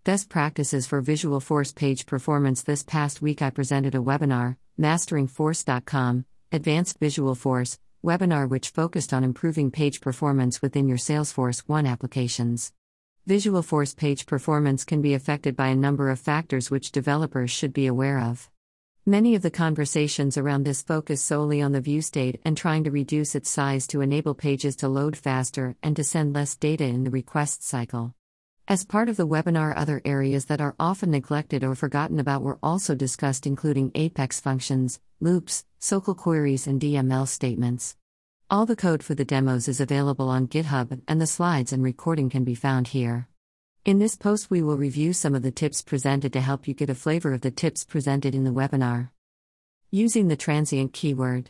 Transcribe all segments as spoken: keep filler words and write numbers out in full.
Best Practices for Visualforce Page Performance. This past week I presented a webinar, Mastering Force dot com, Advanced Visualforce, webinar which focused on improving page performance within your Salesforce One applications. Visualforce page performance can be affected by a number of factors which developers should be aware of. Many of the conversations around this focus solely on the view state and trying to reduce its size to enable pages to load faster and to send less data in the request cycle. As part of the webinar, other areas that are often neglected or forgotten about were also discussed, including Apex functions, loops, S O C L queries, and D M L statements. All the code for the demos is available on GitHub, and the slides and recording can be found here. In this post, we will review some of the tips presented to help you get a flavor of the tips presented in the webinar. Using the transient keyword.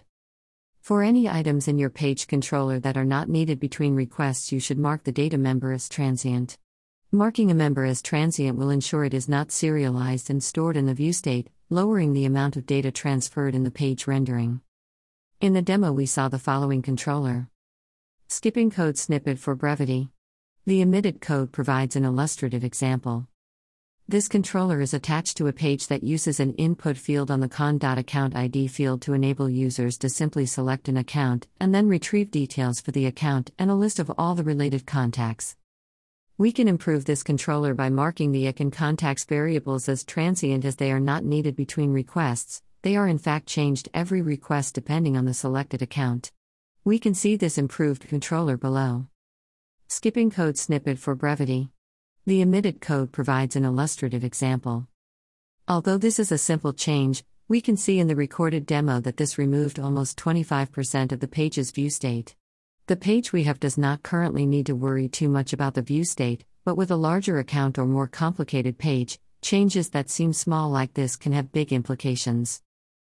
For any items in your page controller that are not needed between requests, you should mark the data member as transient. Marking a member as transient will ensure it is not serialized and stored in the view state, lowering the amount of data transferred in the page rendering. In the demo, we saw the following controller. Skipping code snippet for brevity. The omitted code provides an illustrative example. This controller is attached to a page that uses an input field on the con.account I D field to enable users to simply select an account and then retrieve details for the account and a list of all the related contacts. We can improve this controller by marking the I C and contacts variables as transient, as they are not needed between requests. They are in fact changed every request depending on the selected account. We can see this improved controller below. Skipping code snippet for brevity. The omitted code provides an illustrative example. Although this is a simple change, we can see in the recorded demo that this removed almost twenty-five percent of the page's view state. The page we have does not currently need to worry too much about the view state, but with a larger account or more complicated page, changes that seem small like this can have big implications.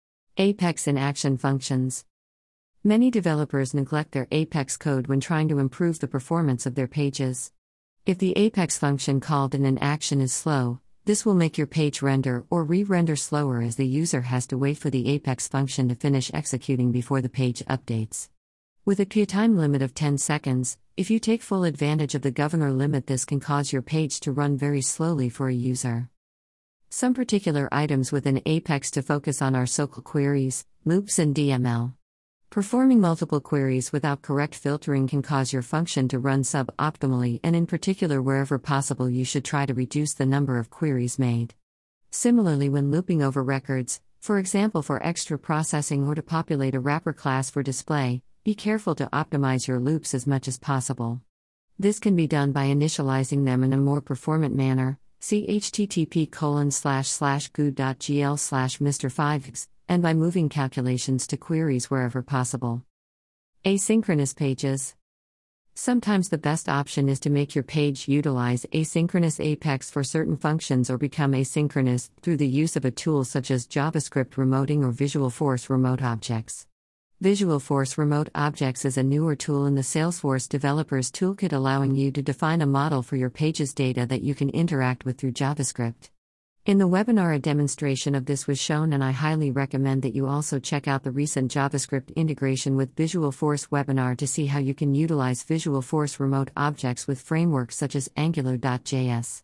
Apex in action functions. Many developers neglect their Apex code when trying to improve the performance of their pages. If the Apex function called in an action is slow, this will make your page render or re-render slower, as the user has to wait for the Apex function to finish executing before the page updates. With a queue time limit of ten seconds, if you take full advantage of the governor limit, this can cause your page to run very slowly for a user. Some particular items within Apex to focus on are S O C L queries, loops, and D M L. Performing multiple queries without correct filtering can cause your function to run sub-optimally, and in particular, wherever possible, you should try to reduce the number of queries made. Similarly, when looping over records, for example for extra processing or to populate a wrapper class for display, be careful to optimize your loops as much as possible. This can be done by initializing them in a more performant manner. See http colon slash slash goo.gl slash Mr5x, and by moving calculations to queries wherever possible. Asynchronous pages. Sometimes the best option is to make your page utilize asynchronous Apex for certain functions or become asynchronous through the use of a tool such as JavaScript remoting or Visualforce Remote Objects. Visualforce Remote Objects is a newer tool in the Salesforce Developers Toolkit, allowing you to define a model for your page's data that you can interact with through JavaScript. In the webinar, a demonstration of this was shown, and I highly recommend that you also check out the recent JavaScript integration with Visualforce webinar to see how you can utilize Visualforce Remote Objects with frameworks such as Angular dot J S.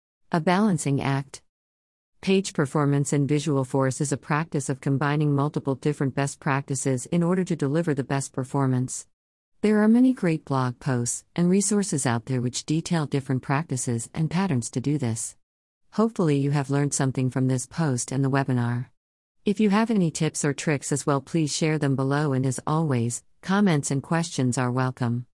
A balancing act. Page performance in Visualforce is a practice of combining multiple different best practices in order to deliver the best performance. There are many great blog posts and resources out there which detail different practices and patterns to do this. Hopefully you have learned something from this post and the webinar. If you have any tips or tricks as well, please share them below, and as always, comments and questions are welcome.